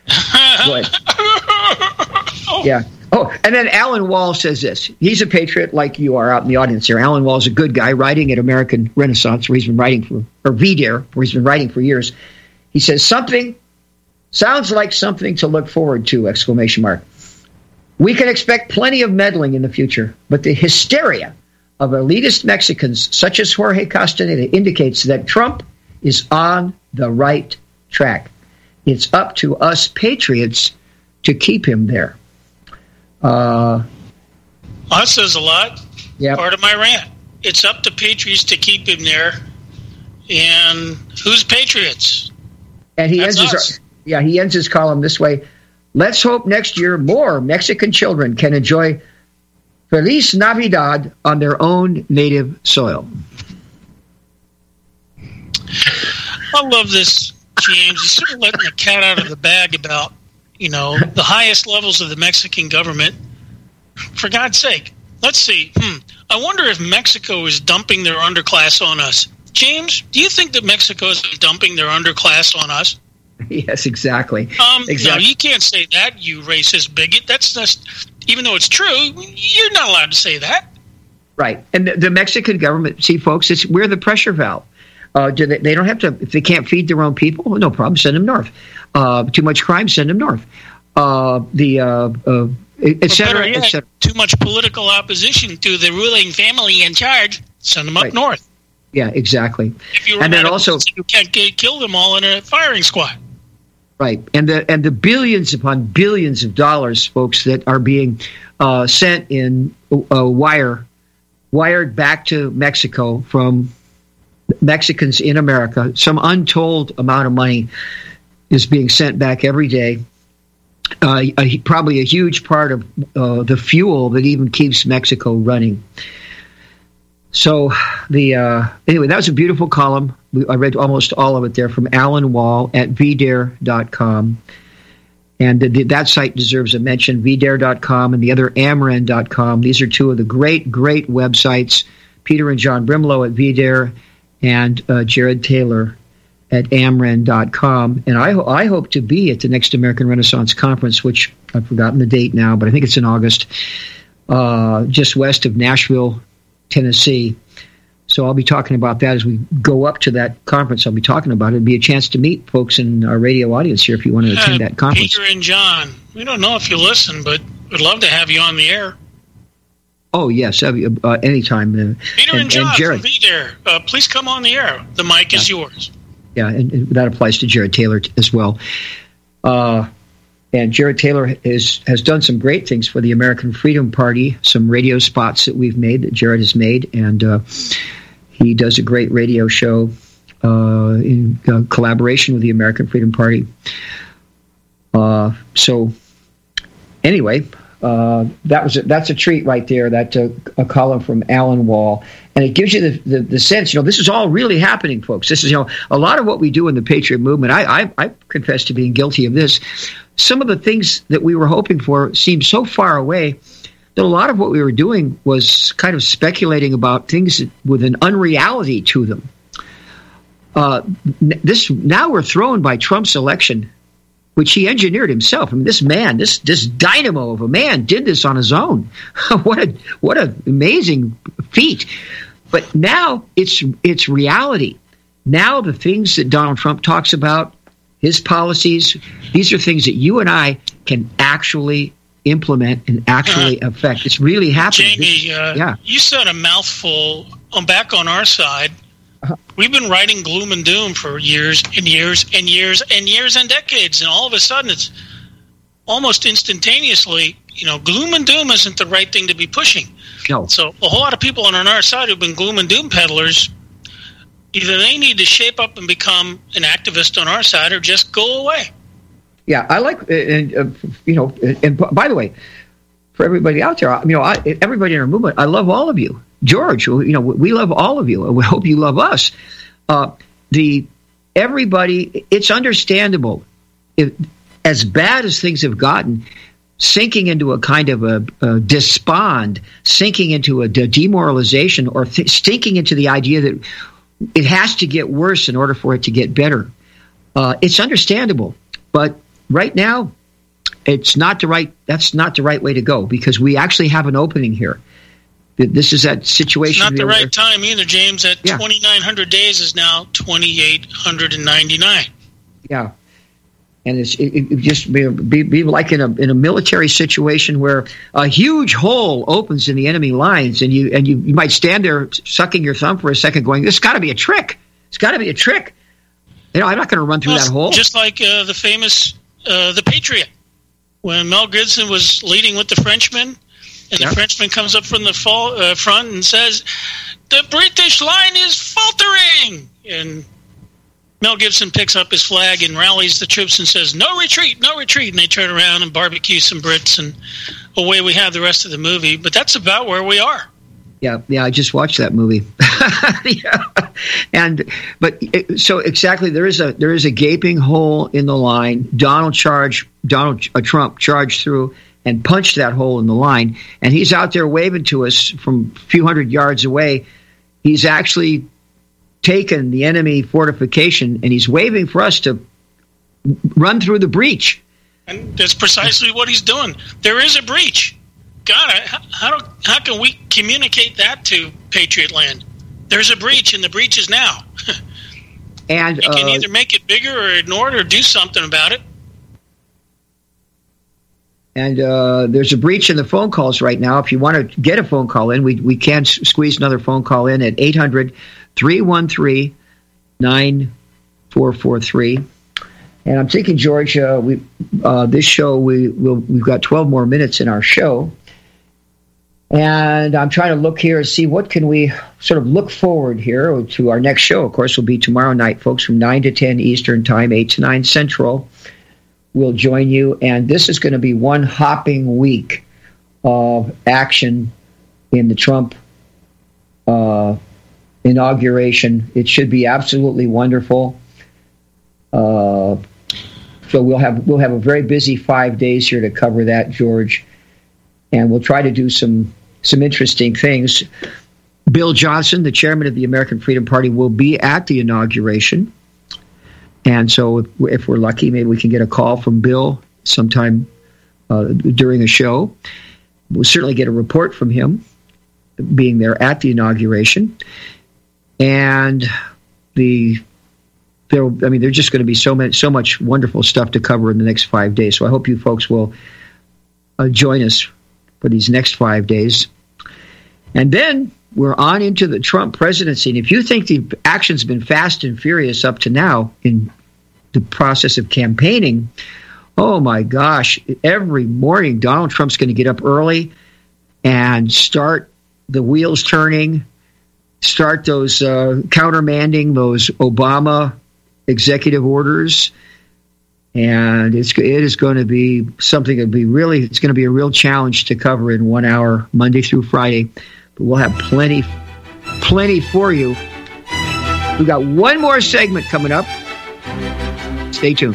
Yeah. Oh, and then Alan Wall says this. He's a patriot like you are out in the audience here. Alan Wall is a good guy writing at American Renaissance, where he's been writing or VDare, where he's been writing for years. He says, sounds like something to look forward to, ! We can expect plenty of meddling in the future, but the hysteria of elitist Mexicans such as Jorge Castaneda indicates that Trump is on the right track. It's up to us patriots to keep him there. That says a lot. Yep. Part of my rant. It's up to patriots to keep him there. And who's patriots? And he ends his column this way. Let's hope next year more Mexican children can enjoy Feliz Navidad on their own native soil. I love this, James. He's sort of letting the cat out of the bag about the highest levels of the Mexican government. For God's sake, let's see. I wonder if Mexico is dumping their underclass on us. James, do you think that Mexico is dumping their underclass on us? Yes, exactly. Exactly. No, you can't say that, you racist bigot. That's just, even though it's true, you're not allowed to say that. Right. And the Mexican government, see, folks, we're the pressure valve. They don't have to, if they can't feed their own people, well, no problem, send them north. Too much crime, send them north. Et cetera, et cetera. Too much political opposition to the ruling family in charge, send them up north. Yeah, exactly. If you and then also, you can't kill them all in a firing squad. Right, and the billions upon billions of dollars, folks, that are being sent in wired back to Mexico from Mexicans in America. Some untold amount of money is being sent back every day. Probably a huge part of the fuel that even keeps Mexico running. So anyway, that was a beautiful column. I read almost all of it there from Alan Wall at vdare.com. And that site deserves a mention, vdare.com and the other amren.com. These are two of the great websites, Peter and John Brimlow at vdare and Jared Taylor at amren.com. And I hope to be at the next American Renaissance Conference, which I've forgotten the date now, but I think it's in August, just west of Nashville, Tennessee. So I'll be talking about that as we go up to that conference. I'll be talking about it. It'll be a chance to meet folks in our radio audience here if you want to attend that conference. Peter and John, we don't know if you listen, but we'd love to have you on the air. Oh, yes, anytime. Peter and John from VDare, please come on the air. The mic is yours. Yeah, and that applies to Jared Taylor as well. And Jared Taylor has done some great things for the American Freedom Party, some radio spots that we've made, that Jared has made, and he does a great radio show in collaboration with the American Freedom Party. So anyway, that's a treat right there. That's a column from Alan Wall, and it gives you the sense. This is all really happening, folks. This is a lot of what we do in the Patriot movement. I confess to being guilty of this. Some of the things that we were hoping for seemed so far away that a lot of what we were doing was kind of speculating about things with an unreality to them. Now we're thrown by Trump's election, which he engineered himself. I mean, this man, this dynamo of a man, did this on his own. What an amazing feat! But now it's reality. Now the things that Donald Trump talks about, his policies, these are things that you and I can actually implement and actually affect. It's really happening. Jamie, you said a mouthful. Back on our side, we've been writing gloom and doom for years and years and years and years and decades, and all of a sudden it's almost instantaneously, gloom and doom isn't the right thing to be pushing. No. So a whole lot of people on our side who've been gloom and doom peddlers, either they need to shape up and become an activist on our side or just go away. Yeah, I like, and by the way, for everybody out there, everybody in our movement, I love all of you. George, we love all of you, and we hope you love us. Everybody, it's understandable. As bad as things have gotten, sinking into a kind of a despond, sinking into a demoralization, or sinking into the idea that it has to get worse in order for it to get better. It's understandable, but right now, that's not the right way to go, because we actually have an opening here. This is that situation. It's not the right time either, James. At 2,900 days is now 2,899. Yeah, and it just be like in a military situation where a huge hole opens in the enemy lines, and you might stand there sucking your thumb for a second, going, "This got to be a trick. It's got to be a trick." I'm not going to run through that hole. Just like the famous The Patriot, when Mel Gibson was leading with the Frenchman. And the Frenchman comes up from the front and says, "The British line is faltering." And Mel Gibson picks up his flag and rallies the troops and says, "No retreat, no retreat." And they turn around and barbecue some Brits, and away we have the rest of the movie. But that's about where we are. Yeah, I just watched that movie. So exactly, there is a gaping hole in the line. Donald Trump charged through and punched that hole in the line, and he's out there waving to us from a few hundred yards away. He's actually taken the enemy fortification, and he's waving for us to run through the breach. And that's precisely what he's doing. There is a breach. God, how can we communicate that to Patriot Land? There's a breach, and the breach is now. And you can either make it bigger or ignore it or do something about it. And there's a breach in the phone calls right now. If you want to get a phone call in, we can squeeze another phone call in at 800-313-9443. And I'm thinking, George, this show, we've got 12 more minutes in our show. And I'm trying to look here and see what can we sort of look forward here to our next show. Of course, will be tomorrow night, folks, from 9 to 10 Eastern Time, 8 to 9 Central. We'll join you, and this is going to be one hopping week of action in the Trump inauguration. It should be absolutely wonderful. So we'll have a very busy 5 days here to cover that, George, and we'll try to do some interesting things. Bill Johnson, the chairman of the American Freedom Party, will be at the inauguration. And so if we're lucky, maybe we can get a call from Bill sometime during a show. We'll certainly get a report from him being there at the inauguration. And there's just going to be so much wonderful stuff to cover in the next 5 days. So I hope you folks will join us for these next 5 days. And then we're on into the Trump presidency. And if you think the action's been fast and furious up to now in the process of campaigning, oh my gosh, every morning Donald Trump's going to get up early and start the wheels turning, start those countermanding those Obama executive orders. And it is going to be something that it's going to be a real challenge to cover in 1 hour, Monday through Friday. But we'll have plenty for you. We've got one more segment coming up. Stay tuned.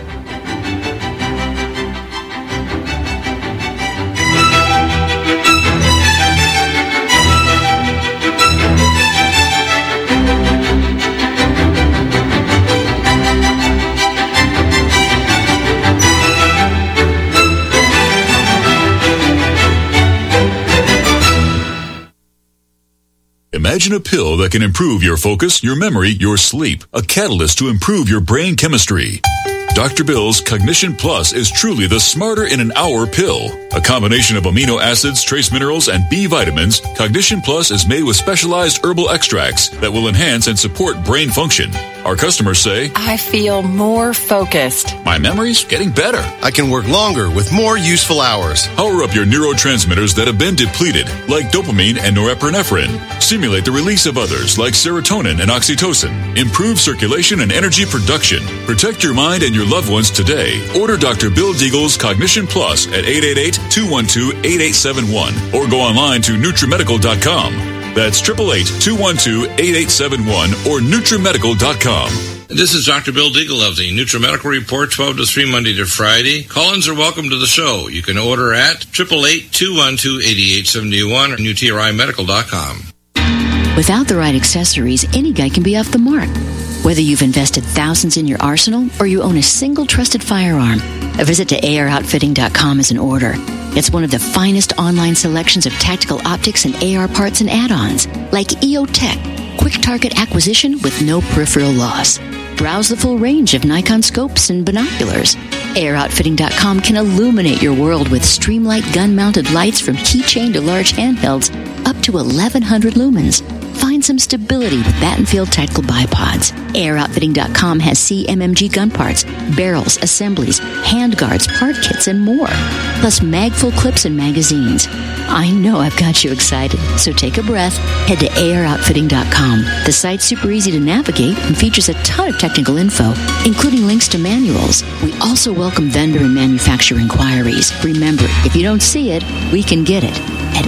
Imagine a pill that can improve your focus, your memory, your sleep. A catalyst to improve your brain chemistry. Dr. Bill's Cognition Plus is truly the smarter in an hour pill. A combination of amino acids, trace minerals, and B vitamins, Cognition Plus is made with specialized herbal extracts that will enhance and support brain function. Our customers say, I feel more focused. My memory's getting better. I can work longer with more useful hours. Power up your neurotransmitters that have been depleted, like dopamine and norepinephrine. Stimulate the release of others, like serotonin and oxytocin. Improve circulation and energy production. Protect your mind and your loved ones today. Order Dr. Bill Deagle's Cognition Plus at 888-212-8871 or go online to NutriMedical.com. That's 888-212-8871 or NutriMedical.com. This is Dr. Bill Deagle of the NutriMedical Report, 12 to 3, Monday to Friday. Call-ins are welcome to the show. You can order at 888-212-8871 or NutriMedical.com. Without the right accessories, any guy can be off the mark. Whether you've invested thousands in your arsenal or you own a single trusted firearm, a visit to AROutfitting.com is in order. It's one of the finest online selections of tactical optics and AR parts and add-ons, like EOTech, quick target acquisition with no peripheral loss. Browse the full range of Nikon scopes and binoculars. AROutfitting.com can illuminate your world with Streamlight gun-mounted lights from keychain to large handhelds up to 1,100 lumens. Find some stability with Battenfield tactical bipods. AirOutfitting.com has CMMG gun parts, barrels, assemblies, handguards, part kits, and more. Plus mag-full clips and magazines. I know I've got you excited, so take a breath. Head to AirOutfitting.com. The site's super easy to navigate and features a ton of technical info, including links to manuals. We also welcome vendor and manufacturer inquiries. Remember, if you don't see it, we can get it at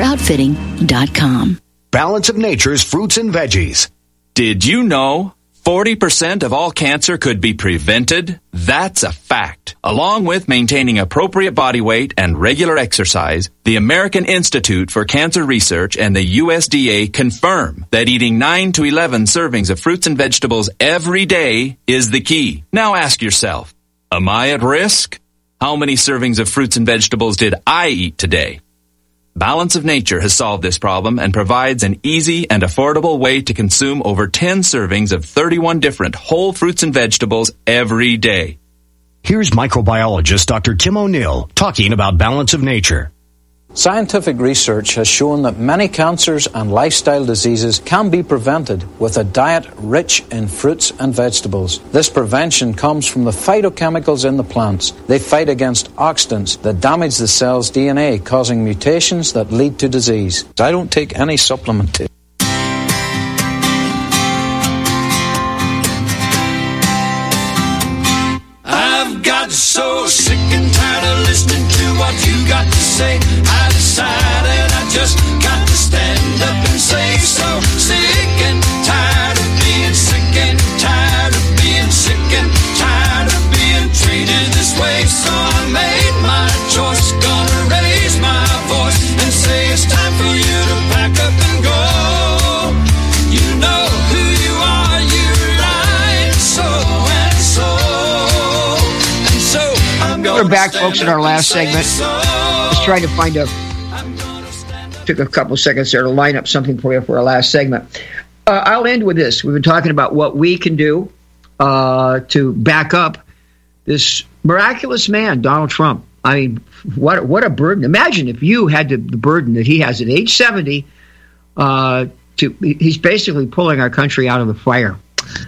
AirOutfitting.com. Balance of Nature's fruits and veggies. Did you know 40% of all cancer could be prevented? That's a fact. Along with maintaining appropriate body weight and regular exercise, the American Institute for Cancer Research and the USDA confirm that eating 9 to 11 servings of fruits and vegetables every day is the key. Now ask yourself, am I at risk? How many servings of fruits and vegetables did I eat today? Balance of Nature has solved this problem and provides an easy and affordable way to consume over 10 servings of 31 different whole fruits and vegetables every day. Here's microbiologist Dr. Tim O'Neill talking about Balance of Nature. Scientific research has shown that many cancers and lifestyle diseases can be prevented with a diet rich in fruits and vegetables. This prevention comes from the phytochemicals in the plants. They fight against oxidants that damage the cell's DNA, causing mutations that lead to disease. I don't take any supplement. I've got so sick and tired of listening to what you got to say. I decided I just got to stand up and say so. Sick and tired of being sick and tired of being sick and tired of being treated this way. So I made my choice, gonna raise my voice and say it's time for you to pack up and go. You know who you are, you're lying so and so. And so I'm gonna We're back, folks, in our last segment. Let's try to find took a couple seconds there to line up something for you for our last segment. I'll end with this. We've been talking about what we can do to back up this miraculous man, Donald Trump. I mean, what a burden. Imagine if you had the burden that he has at age 70 He's basically pulling our country out of the fire.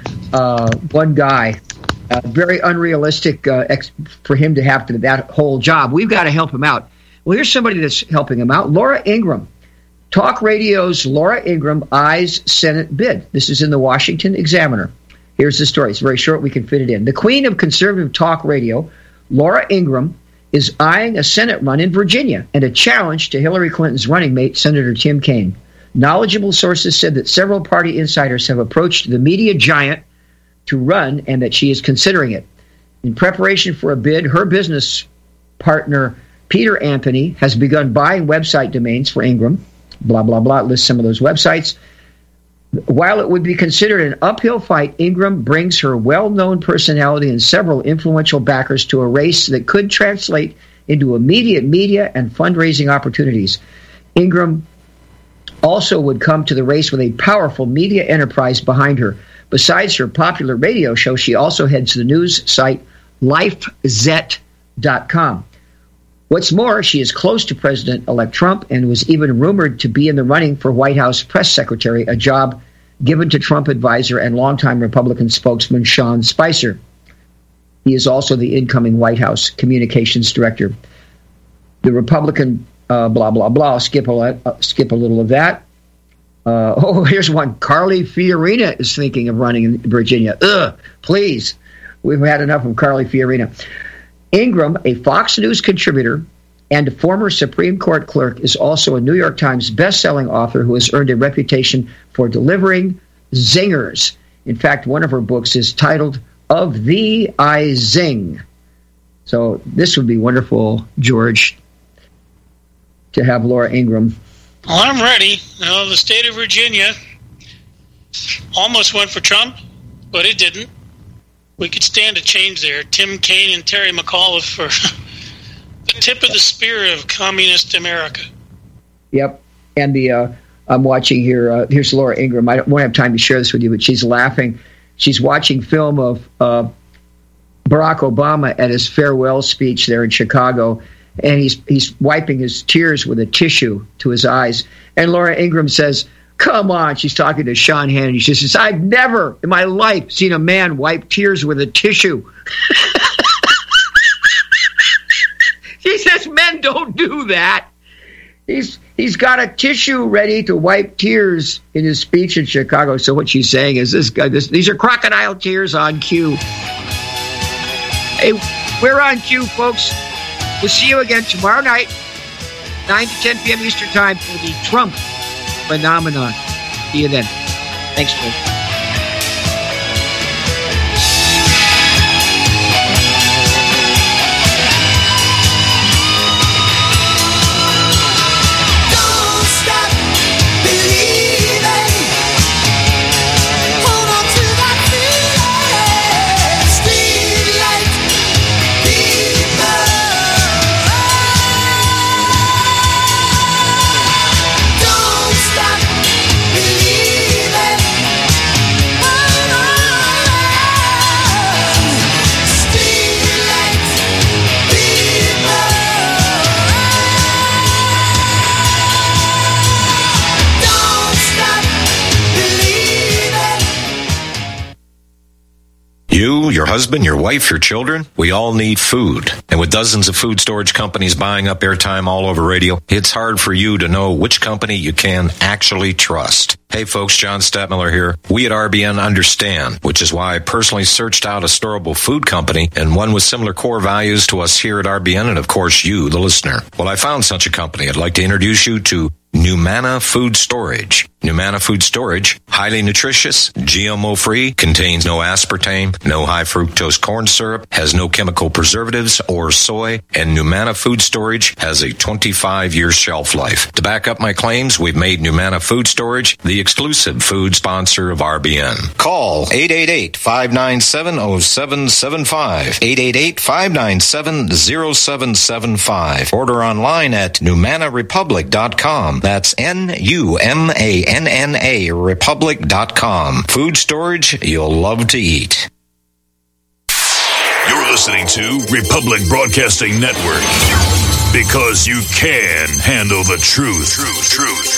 One guy, very unrealistic for him to have that whole job. We've got to help him out. Well, here's somebody that's helping him out. Laura Ingraham. Talk Radio's Laura Ingraham eyes Senate bid. This is in the Washington Examiner. Here's the story. It's very short. We can fit it in. The queen of conservative talk radio, Laura Ingraham, is eyeing a Senate run in Virginia and a challenge to Hillary Clinton's running mate, Senator Tim Kaine. Knowledgeable sources said that several party insiders have approached the media giant to run and that she is considering it. In preparation for a bid, her business partner, Peter Anthony, has begun buying website domains for Ingraham. Blah, blah, blah. It lists some of those websites. While it would be considered an uphill fight, Ingraham brings her well-known personality and several influential backers to a race that could translate into immediate media and fundraising opportunities. Ingraham also would come to the race with a powerful media enterprise behind her. Besides her popular radio show, she also heads the news site LifeZet.com. What's more, she is close to President-elect Trump and was even rumored to be in the running for White House press secretary, a job given to Trump advisor and longtime Republican spokesman Sean Spicer. He is also the incoming White House communications director. The Republican blah, blah, blah. Skip a little of that. Here's one. Carly Fiorina is thinking of running in Virginia. Please. We've had enough of Carly Fiorina. Ingraham, a Fox News contributor and a former Supreme Court clerk, is also a New York Times best-selling author who has earned a reputation for delivering zingers. In fact, one of her books is titled Of Thee I Zing. So this would be wonderful, George, to have Laura Ingraham. Well, I'm ready. The state of Virginia almost went for Trump, but it didn't. We could stand a change there. Tim Kaine and Terry McAuliffe for the tip of the spear of communist America. Yep. And I'm watching here. Here's Laura Ingraham. I won't have time to share this with you, but she's laughing. She's watching film of Barack Obama at his farewell speech there in Chicago, and he's wiping his tears with a tissue to his eyes. And Laura Ingraham says, "Come on." She's talking to Sean Hannity. She says, "I've never in my life seen a man wipe tears with a tissue." She says, "Men don't do that." He's got a tissue ready to wipe tears in his speech in Chicago. So what she's saying is, these are crocodile tears on cue. Hey, we're on cue, folks. We'll see you again tomorrow night, 9 to 10 p.m. Eastern Time, for the Trump phenomenon. See you then. Thanks, folks. You, your husband, your wife, your children, we all need food. And with dozens of food storage companies buying up airtime all over radio, it's hard for you to know which company you can actually trust. Hey folks, John Stadtmiller here. We at RBN understand, which is why I personally searched out a storable food company and one with similar core values to us here at RBN and of course you, the listener. Well, I found such a company. I'd like to introduce you to Numana Food Storage. Numana Food Storage, highly nutritious, GMO-free, contains no aspartame, no high-fructose corn syrup, has no chemical preservatives or soy, and Numana Food Storage has a 25-year shelf life. To back up my claims, we've made Numana Food Storage the exclusive food sponsor of RBN. Call 888-597-0775, 888-597-0775. Order online at NumanaRepublic.com. That's NUMANNA Republic.com. Food storage you'll love to eat. You're listening to Republic Broadcasting Network. Because you can handle the truth.